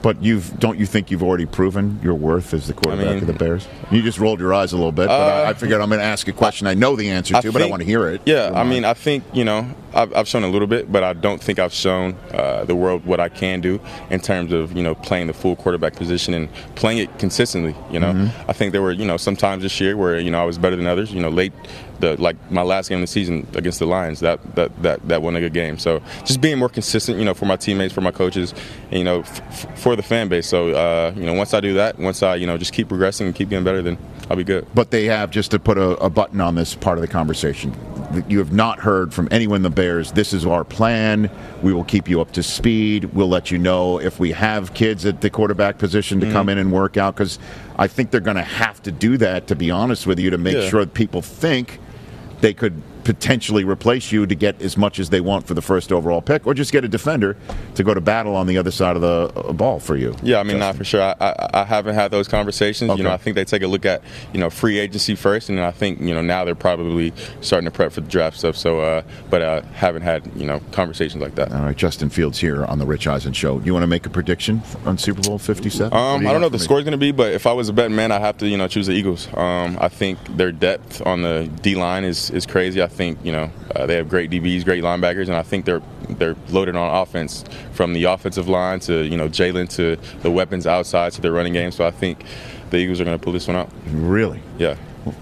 But you've don't you think you've already proven your worth as the quarterback I mean, of the Bears? You just rolled your eyes a little bit, but uh, I, I figured I'm going to ask a question I know the answer to, I but think, I want to hear it. Yeah, I mean, I think, you know, I've, I've shown a little bit, but I don't think I've shown uh, the world what I can do in terms of, you know, playing the full quarterback position and playing it consistently, you know. Mm-hmm. I think there were, you know, some times this year where, you know, I was better than others, you know, late, the like my last game of the season against the Lions, that that that, that won a good game. So just being more consistent, you know, for my teammates, for my coaches, and, you know, f- for the fan base. So, uh, you know, once I do that, once I, you know, just keep progressing and keep getting better, then I'll be good. But they have, just to put a, a button on this part of the conversation, you have not heard from anyone in the Bears, this is our plan, we will keep you up to speed, we'll let you know if we have kids at the quarterback position to mm-hmm. come in and work out, because I think they're going to have to do that, to be honest with you, to make yeah. sure that people think they could potentially replace you to get as much as they want for the first overall pick, or just get a defender to go to battle on the other side of the ball for you. Yeah, I mean, Justin. not for sure. I, I, I haven't had those conversations. Okay. You know, I think they take a look at, you know, free agency first, and I think, you know, now they're probably starting to prep for the draft stuff. So, uh, but I uh, haven't had, you know, conversations like that. All right, Justin Fields here on the Rich Eisen Show. You want to make a prediction on Super Bowl fifty-seven? Um, do I don't know what the me? score's going to be, but if I was a betting man, I have to, you know, choose the Eagles. Um, I think their depth on the D line is is crazy. I think, you know. Uh, they have great D Bs, great linebackers, and I think they're they're loaded on offense, from the offensive line to, you know, Jalen, to the weapons outside to their running game. So I think the Eagles are going to pull this one out. Really? Yeah.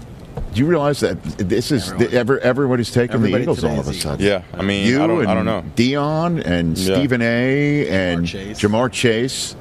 Do you realize that this is the, ever, everybody's taking Everybody the Eagles all of a Eagles. sudden? Yeah, I mean, you I don't, and I don't know. Dion and Yeah. Stephen A. and Jamar Chase. Jamar Chase.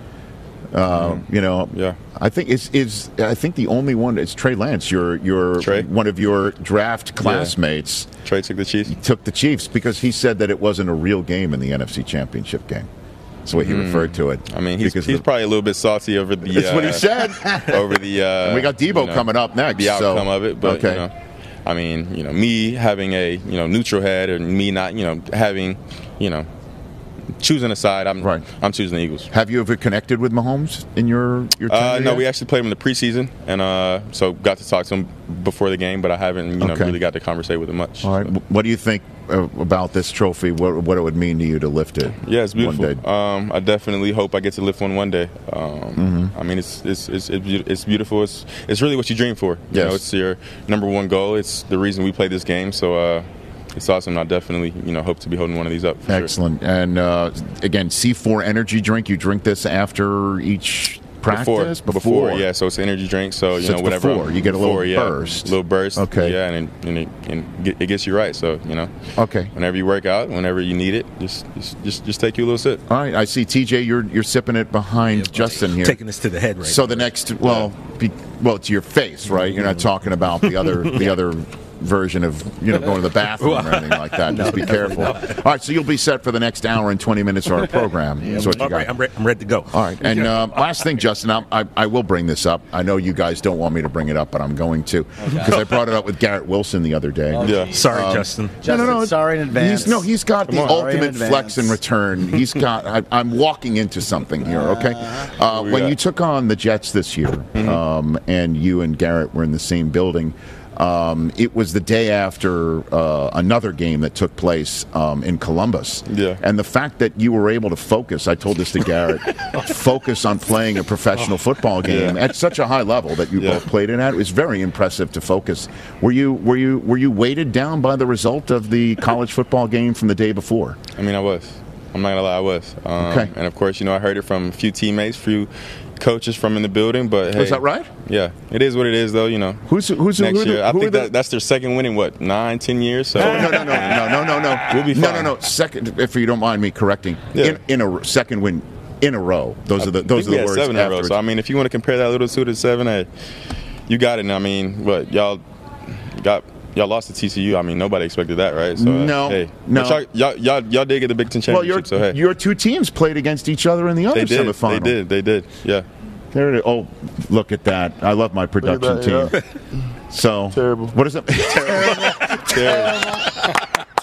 Uh, Mm-hmm. You know, Yeah. I think is is I think the only one is Trey Lance. Your your Trey? one of your draft classmates Trey took the Chiefs. took the Chiefs because he said that it wasn't a real game in the N F C Championship game. That's the way he referred to it. I mean, he's, Because he's the- probably a little bit salty over the. That's uh, what he said. Over the. Uh, And we got Debo you know, coming up next. The outcome so, of it, but okay. you know, I mean, you know, me having a you know neutral head, or me not, you know, having, you know, choosing a side, I'm Right. I'm choosing the Eagles. Have you ever connected with Mahomes in your your time? Uh, no, we actually played him in the preseason, and uh, so got to talk to him before the game, but I haven't, you know, Okay. really got to conversate with him much. All right. so. What do you think uh, about this trophy? What what it would mean to you to lift it? Yeah, it's beautiful. One day? Um, I definitely hope I get to lift one one day. Um, Mm-hmm. I mean, it's it's it's it's beau- it's beautiful. It's it's really what you dream for. You Yes. know, it's your number one goal. It's the reason we play this game. So uh, it's awesome. I definitely, you know, hope to be holding one of these up. For sure. Excellent. And uh, again, C four energy drink. You drink this after each practice? Before, before, yeah. So it's an energy drink. So you So know, it's whatever. before. You get a little before, yeah, burst. little burst. Okay. Yeah, and it, and it, and get- it gets you right. So you know. Okay. Whenever you work out, whenever you need it, just just just, just take you a little sip. All right. I see, T J. You're you're sipping it behind Justin here. Taking this to the head right So now. the next, well, be, well, it's your face, right? You're not talking about the other the other version of, you know, going to the bathroom or anything like that. Just be careful. All right, so you'll be set for the next hour and twenty minutes of our program. That's what you All got. right, I'm, re- I'm ready to go. All right, and uh, last thing, Justin, I, I, I will bring this up. I know you guys don't want me to bring it up, but I'm going to, because I brought it up with Garrett Wilson the other day. Yeah. Sorry, Um, Justin. No, no, no. Sorry in advance. He's, no, he's got the on. Sorry in ultimate flex in advance. return. He's got. I, I'm walking into something here. Okay, uh, we when got? you took on the Jets this year, um, and you and Garrett were in the same building. Um, it was the day after uh, another game that took place um, in Columbus. Yeah. And the fact that you were able to focus, I told this to Garrett, focus on playing a professional football game Yeah. at such a high level that you Yeah. both played in at. It was very impressive to focus. Were you were you were you weighted down by the result of the college football game from the day before? I mean, I was. I'm not gonna lie, I was. Um, Okay. And of course, you know, I heard it from a few teammates, few coaches from in the building. But hey, Was that right? Yeah, it is what it is, though. You know. Who's who's Next who, are the- year, I who think are the- that, that's their second win in what nine, ten years. So No, no, no, no, no, no, no, no. We'll be No, fine. no, no. Second, if you don't mind me correcting, Yeah. in, in a second win in a row. Those are the I those think are we the had words. seven in a row. afterwards. So I mean, if you want to compare that little two to seven, hey, you got it. And I mean, what y'all got? Y'all lost to T C U. I mean, nobody expected that, right? So, uh, No, hey, no. But y'all, y'all, y'all, y'all did get the Big Ten Well, championship. your so hey, your two teams played against each other in the other they did. semifinal. They did. They did. Yeah. There it is. Oh, look at that! I love my production that, team. So Terrible. What is it? Terrible.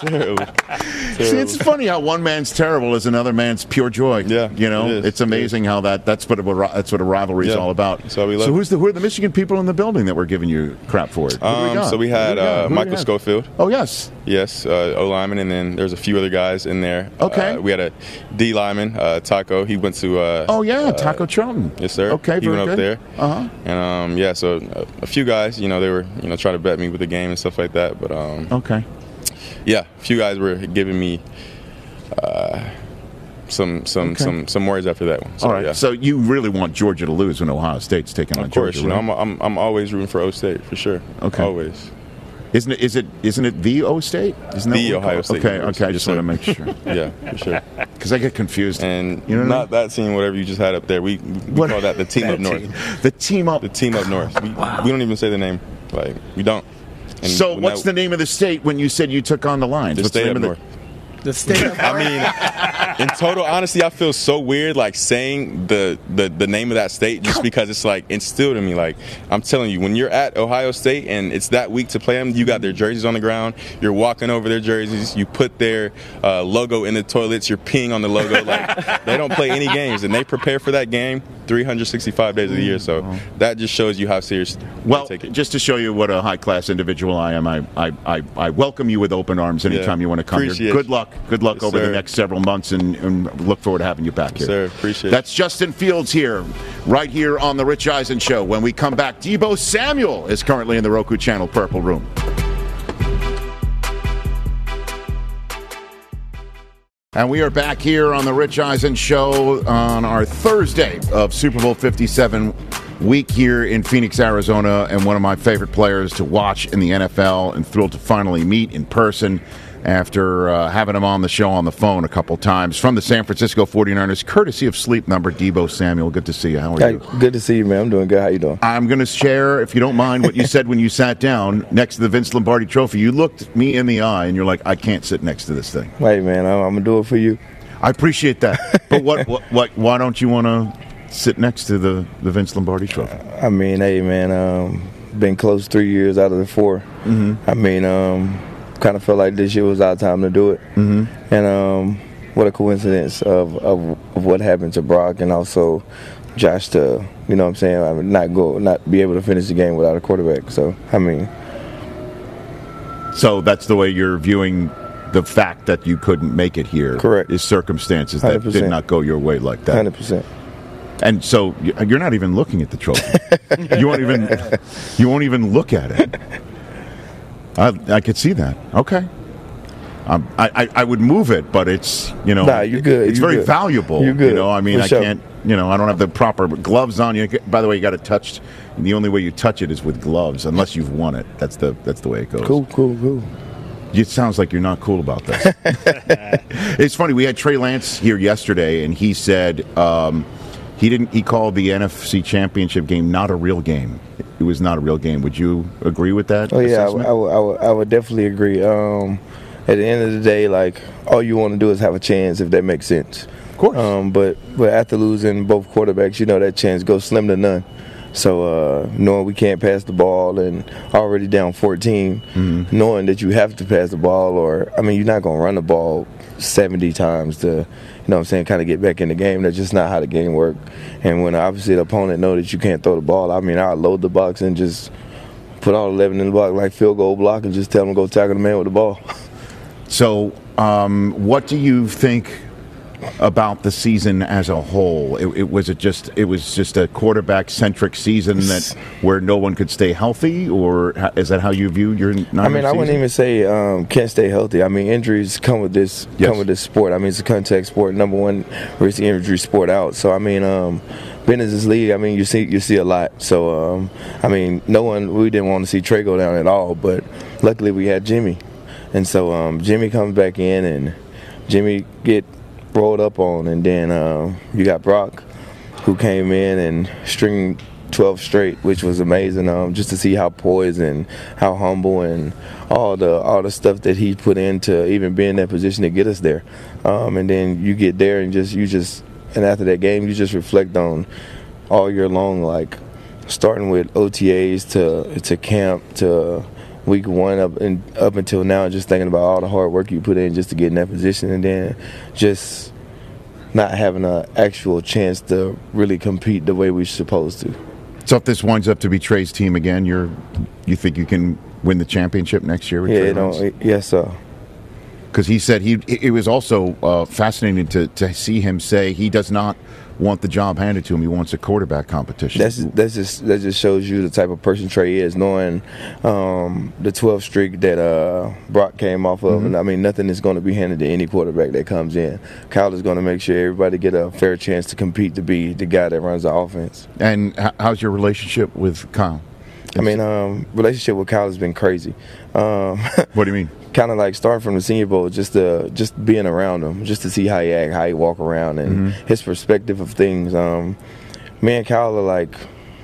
terrible. See, it's funny how one man's terrible is another man's pure joy. Yeah, you know, it is. it's amazing It how that that's what a, that's what a rivalry is Yeah. all about. That's why we love so it. who's the who are the Michigan people in the building that were giving you crap for it? Who do Um, got? so we Who do had got? uh, Who do we Michael have? Schofield. Oh yes, Yes, uh, O lineman, and then there's a few other guys in there. Okay. Uh, we had a D lineman, uh, Taco. He went to. Uh, oh yeah, uh, Taco Charlton. Yes, sir. Okay, he very went up good. there. Uh huh. And um, yeah, so a, a few guys, you know, they were, you know, trying to bet me with the game and stuff like that. But um, Okay. yeah, a few guys were giving me uh, some some Okay. some some words after that one. So, All right. Yeah. So you really want Georgia to lose when Ohio State's taking on Of course, Georgia? you know, right? I'm, I'm I'm always rooting for O State for sure. Okay. Always. Isn't it? Is it? Isn't it the O State? Isn't that The what we call Ohio it? State Okay. University, Okay. I just for want to sure. make sure Yeah, for sure. because I get confused. And You know what I not that team, whatever you just had up there. We, we What- call that the team That up north. team. The team up. The team up north. We, we don't even say the name. Like we don't. And So when what's that- the name of the state when you said you took on the Lions? The What's state the up name of north. The state of I mean, in total honesty, I feel so weird like saying the, the, the name of that state just because it's like instilled in me. Like I'm telling you, when you're at Ohio State and it's that week to play them, you got their jerseys on the ground. You're walking over their jerseys. You put their uh, logo in the toilets. You're peeing on the logo. Like they don't play any games, and they prepare for that game three hundred sixty-five days of the year. So that just shows you how serious. Well, they take it. just to show you what a high-class individual I am, I, I, I, I welcome you with open arms anytime Yeah. you want to come Appreciate here. Good you. luck. Good luck Yes, over the sir. next several months, and, and look forward to having you back here. Sir, appreciate it. That's Justin Fields here, right here on The Rich Eisen Show. When we come back, Deebo Samuel is currently in the Roku Channel Purple Room. And we are back here on the Rich Eisen Show on our Thursday of Super Bowl fifty-seven week here in Phoenix, Arizona, and one of my favorite players to watch in the N F L, and thrilled to finally meet in person after uh, having him on the show on the phone a couple times. From the San Francisco forty-niners, courtesy of Sleep Number, Deebo Samuel. Good to see you. How are Hey, you? good to see you, man. I'm doing good. How you doing? I'm going to share, if you don't mind, what you said when you sat down next to the Vince Lombardi Trophy. You looked me in the eye, and you're like, I can't sit next to this thing. Hey, man, I'm, I'm gonna do it for you. I appreciate that. But what, what, what why don't you want to sit next to the, the Vince Lombardi Trophy? I mean, hey, man, um, been close three years out of the four. Mm-hmm. I mean, um, kind of felt like this year was our time to do it. Mm-hmm. And um, what a coincidence of, of of what happened to Brock and also Josh to, you know what I'm saying, I mean, not go, not be able to finish the game without a quarterback. So, I mean. So that's the way you're viewing the fact that you couldn't make it here. Correct. Is circumstances that one hundred percent. did not go your way like that. one hundred percent. And so you're not even looking at the trophy. you won't even you won't even look at it. I I could see that. Okay. Um, I, I I would move it, but it's you know Nah, you good. it's You very good. valuable. You good. You know, I mean, For I sure. can't. You know, I don't have the proper gloves on. You by the way, you got to touch. The only way you touch it is with gloves, unless you've won it. That's the that's the way it goes. Cool, cool, cool. It sounds like you're not cool about this. It's funny. We had Trey Lance here yesterday, and he said um, he didn't. He called the N F C Championship game not a real game. It was not a real game. Would you agree with that? Oh yeah, I, assessment? I, would- I, would, I would definitely agree. Um, at the end of the day, like all you want to do is have a chance, if that makes sense. Of course. Um, but but after losing both quarterbacks, you know that chance goes slim to none. So uh, knowing we can't pass the ball and already down fourteen, Mm-hmm. knowing that you have to pass the ball, or I mean, you're not gonna run the ball seventy times to, you know what I'm saying, kind of get back in the game. That's just not how the game works. And when obviously the opponent know that you can't throw the ball, I mean, I'll load the box and just put all eleven in the box like field goal block and just tell them to go tackle the man with the ball. So, um, what do you think about the season as a whole? It, it was it just it was just a quarterback centric season that where no one could stay healthy, or ha- is that how you view your? Niners I mean, I wouldn't season? even say um, can't stay healthy. I mean, injuries come with this Yes. come with this sport. I mean, it's a contact sport. Number one, risk injury sport out. So I mean, um, being in this league, I mean, you see you see a lot. So um, I mean, no one we didn't want to see Trey go down at all, but luckily we had Jimmy, and so um, Jimmy comes back in and Jimmy get rolled up on, and then um, you got Brock, who came in and stringed twelve straight, which was amazing. Um, just to see how poised and how humble and all the all the stuff that he put into even being in that position to get us there. Um, and then you get there and just you just and after that game you just reflect on all year long, like starting with O T As to to camp to week one up and up until now, just thinking about all the hard work you put in just to get in that position, and then just not having an actual chance to really compete the way we're supposed to. So if this winds up to be Trey's team again, you're you think you can win the championship next year with yeah, Trey it don't, yes, sir. Because he said he it was also uh, fascinating to, to see him say he does not want the job handed to him. He wants a quarterback competition. That's that's just that just shows you the type of person Trey is, knowing um, the twelve streak that uh, Brock came off of. Mm-hmm. And I mean, nothing is going to be handed to any quarterback that comes in. Kyle is going to make sure everybody get a fair chance to compete to be the guy that runs the offense. And h- how's your relationship with Kyle? I mean, um, relationship with Kyle has been crazy. Um, what do you mean? Kind of like starting from the Senior Bowl, just to, just being around him, just to see how he act, how he walk around, and mm-hmm. his perspective of things. Um, me and Kyle are like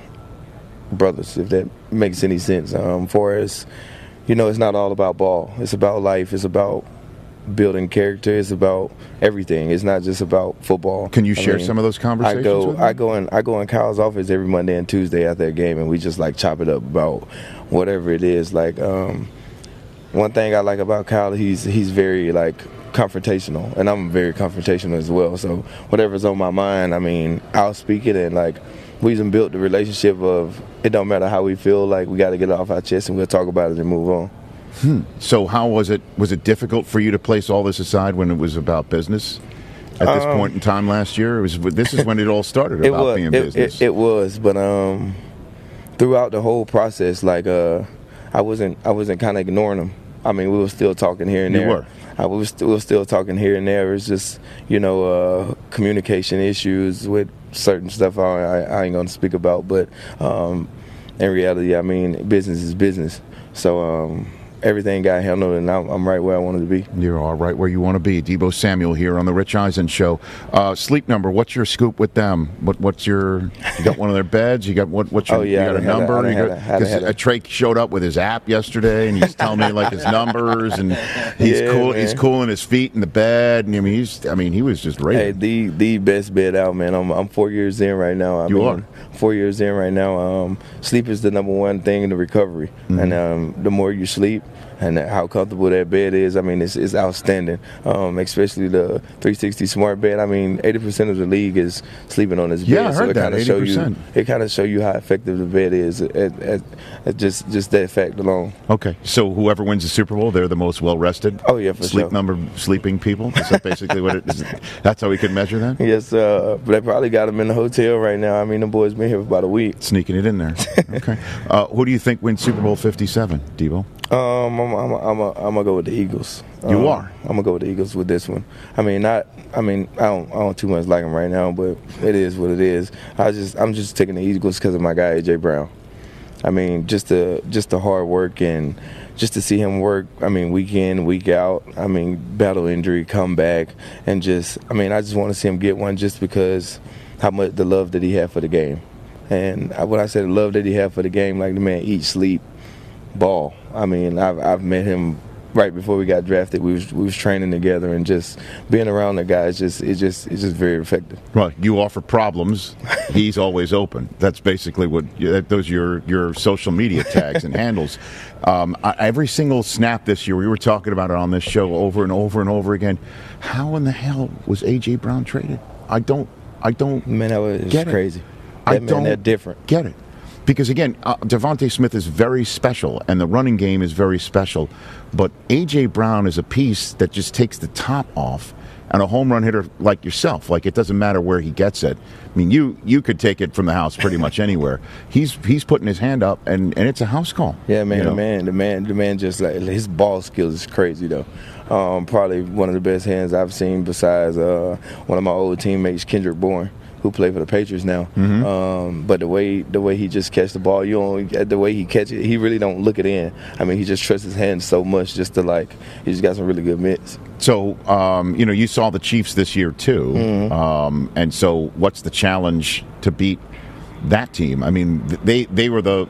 brothers, if that makes any sense. Um, for us, you know, it's not all about ball. It's about life. It's about building character. It's about everything. It's not just about football. Can you share I mean, some of those conversations? I go, with him? I go in, I go in Kyle's office every Monday and Tuesday after a game, and we just like chop it up about whatever it is. Like, um, one thing I like about Kyle, he's he's very like confrontational, and I'm very confrontational as well. So whatever's on my mind, I mean, I'll speak it, and like we even built the relationship of it don't matter how we feel, like we got to get it off our chest, and we'll talk about it and move on. Hmm. So how was it? Was it difficult for you to place all this aside when it was about business? At this um, point in time last year, it was. This is when it all started about was, being it, business. It, it was, but um, throughout the whole process, like uh, I wasn't, I wasn't kind of ignoring him. I mean, we were still talking here and you there. Were. I was, st- we were still talking here and there. It's just, you know, uh, communication issues with certain stuff I, I, I ain't going to speak about. But um, in reality, I mean, business is business. So um, everything got handled, and I'm, I'm right where I wanted to be. You're all right where you want to be. Deebo Samuel here on the Rich Eisen Show. Uh, Sleep Number, what's your scoop with them? What, what's your? You got one of their beds? You got what? What's your? Oh, yeah, you got a number? Because Trey showed up with his app yesterday, and he's telling me like his numbers, and he's yeah, cool. Man. He's cooling his feet in the bed, and I mean, he's. I mean, he was just ready. Hey, the the best bed out, man. I'm I'm four years in right now. I you mean, are four years in right now. Um, sleep is the number one thing in the recovery, mm-hmm. and um, the more you sleep, and how comfortable that bed is, I mean, it's, it's outstanding, um, especially the three sixty Smart Bed. I mean, eighty percent of the league is sleeping on this bed. Yeah, I heard so it that, kinda eighty percent. Show you, it kind of show you how effective the bed is at, at, at just, just that fact alone. Okay, so whoever wins the Super Bowl, they're the most well-rested? Oh, yeah, for Sleep sure. Number sleeping people? Is that basically what it is? That's how we could measure that? Yes, uh, but they probably got them in the hotel right now. I mean, the boys been here for about a week. Sneaking it in there. Okay. Uh, who do you think wins Super Bowl fifty-seven, Deebo? Um, I'm, I'm, I'm, I'm gonna go with the Eagles. You um, are. I'm gonna go with the Eagles with this one. I mean, not. I mean, I don't, I don't too much like them right now, but it is what it is. I just, I'm just taking the Eagles because of my guy A J Brown. I mean, just the, just the hard work and just to see him work. I mean, week in, week out. I mean, battle injury, come back, and just. I mean, I just want to see him get one just because how much the love that he had for the game, and when I say the love that he had for the game, like the man eat, sleep, ball. I mean, I've I've met him right before we got drafted. We was we was training together, and just being around the guys just it just it's just very effective. Well, you offer problems, he's always open. That's basically what those are your your social media tags and handles. Um, I, every single snap this year, we were talking about it on this show over and over and over again. How in the hell was A J Brown traded? I don't I don't man, that was get crazy. It. That I man, don't they're different. Get it. Because, again, uh, Devontae Smith is very special, and the running game is very special. But A J Brown is a piece that just takes the top off, and a home run hitter like yourself, like it doesn't matter where he gets it. I mean, you you could take it from the house pretty much anywhere. He's he's putting his hand up, and, and it's a house call. Yeah, man, you know? the man, the man, the man just like his ball skills is crazy though. Um, probably one of the best hands I've seen besides uh, one of my old teammates, Kendrick Bourne, who play for the Patriots now. Mm-hmm. Um, but the way the way he just catch the ball, you don't the way he catch it, he really don't look it in. I mean, he just trusts his hands so much just to like he just got some really good mitts. So, um, you know, you saw the Chiefs this year too, mm-hmm. um, and so what's the challenge to beat that team? I mean, they they were the.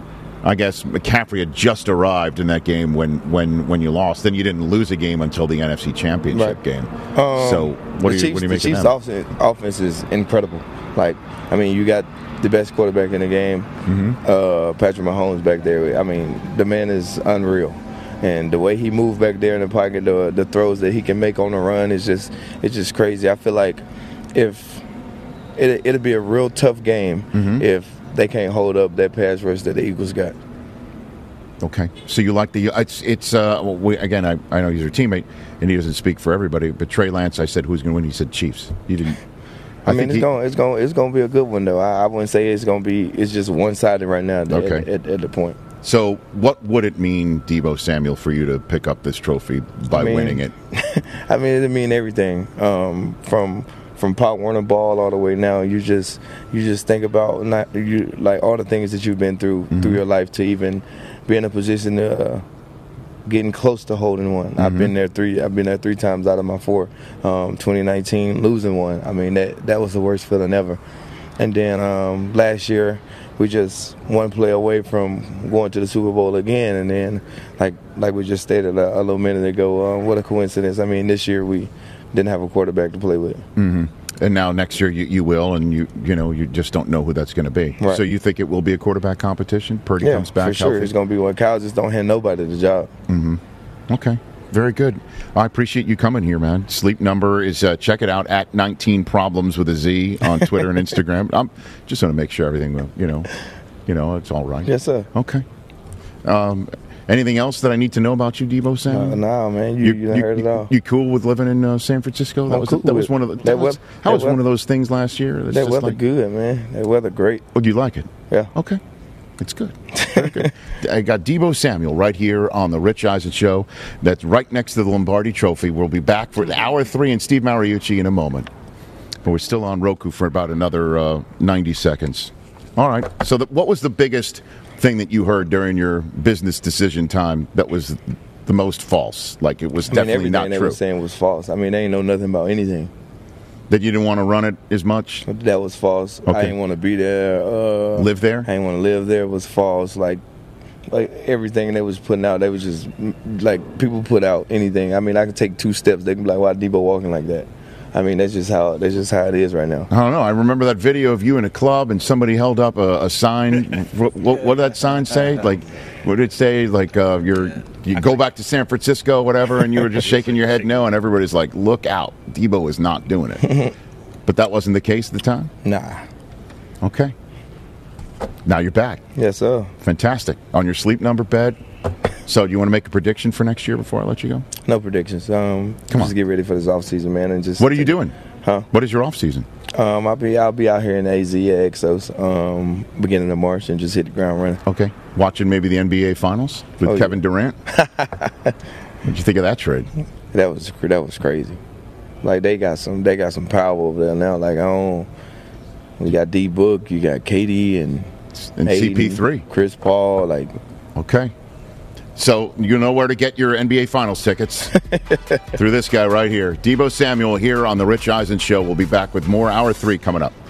I guess McCaffrey had just arrived in that game when, when, when you lost. Then you didn't lose a game until the N F C Championship right. game. Um, so what do you Chiefs, what do you the make Chiefs of them? offense, offense is incredible. Like, I mean, you got the best quarterback in the game, Mm-hmm. uh, Patrick Mahomes back there. I mean, the man is unreal. And the way he moved back there in the pocket, the, the throws that he can make on the run is just it's just crazy. I feel like if it, it'll be a real tough game Mhm. if they can't hold up that pass rush that the Eagles got. Okay, so you like the it's it's uh well, we, again I, I know he's your teammate and he doesn't speak for everybody, but Trey Lance, I said who's going to win, he said Chiefs. You didn't. I, I mean, think it's he- going it's going it's going to be a good one though. I, I wouldn't say it's going to be it's just one sided right now. At, Okay. at, at, at the point. So what would it mean, Deebo Samuel, for you to pick up this trophy by I mean, winning it? I mean, it mean everything. Um, from from Pop Warner Ball all the way now, you just you just think about not you like all the things that you've been through Mm-hmm. through your life to even be in a position to uh, getting close to holding one. I've Mm-hmm. been there three. I've been there three times out of my four. Um, twenty nineteen losing one. I mean that that was the worst feeling ever. And then um, last year we just one play away from going to the Super Bowl again. And then like like we just stated a, a little minute ago, um, what a coincidence. I mean this year we didn't have a quarterback to play with. Mm-hmm. And now next year you, you will, and you you know you just don't know who that's going to be. Right. So you think it will be a quarterback competition? Purdy Yeah, comes back for sure. healthy? It's going to be one. Kyle just don't hand nobody the job. Mm-hmm. Okay. Very good. I appreciate you coming here, man. Sleep Number is, uh, check it out, at nineteen Problems with a Z on Twitter and Instagram. I'm just going to make sure everything, uh, you know, you know, it's all right. Yes, sir. Okay. Um, anything else that I need to know about you, Deebo Samuel? Uh, nah, man, you, you, done heard it all. You cool with living in uh, San Francisco? That I'm was cool that was with one of the. it. That That was, weather- how that was one weather- of those things last year? It's That just weather like- good, man. That weather great. Oh, do you like it? Yeah. Okay. It's good. Very good. I got Deebo Samuel right here on the Rich Eisen Show. That's right next to the Lombardi Trophy. We'll be back for hour three and Steve Mariucci in a moment. But we're still on Roku for about another uh, ninety seconds. All right. So the, what was the biggest thing that you heard during your business decision time that was the most false? Like it was I mean, definitely everything not they true. were saying was false. I mean, they ain't know nothing about anything. That you didn't want to run it as much? That was false. Okay. I didn't want to be there. Uh, Live there? I didn't want to live there. Was false. Like, like everything they was putting out, they was just like people put out anything. I mean, I could take two steps. They can be like, "Why Debo walking like that?" I mean, that's just how that's just how it is right now. I don't know. I remember that video of you in a club and somebody held up a, a sign. what, what, what did that sign say? Like, what did it say? Like, uh, you're you go back to San Francisco, whatever, and you were just shaking your head no, and everybody's like, look out. Debo is not doing it. But that wasn't the case at the time? Nah. Okay. Now you're back. Yes, sir. Fantastic. On your Sleep Number bed. So do you want to make a prediction for next year before I let you go? No predictions. Um, Come just on. get ready for this off season, man, and just. What are you doing? Huh? What is your off season? Um, I'll be I'll be out here in A Z at Exos, um, beginning of March, and just hit the ground running. Okay. Watching maybe the N B A Finals with Oh, Kevin yeah. Durant? What'd you think of that trade? That was that was crazy. Like they got some they got some power over there now. Like I don't. You got D Book, you got K D and And C P three. Aiden, Chris Paul. Like Okay. So you know where to get your N B A Finals tickets through this guy right here. Deebo Samuel here on the Rich Eisen Show. We'll be back with more Hour three coming up.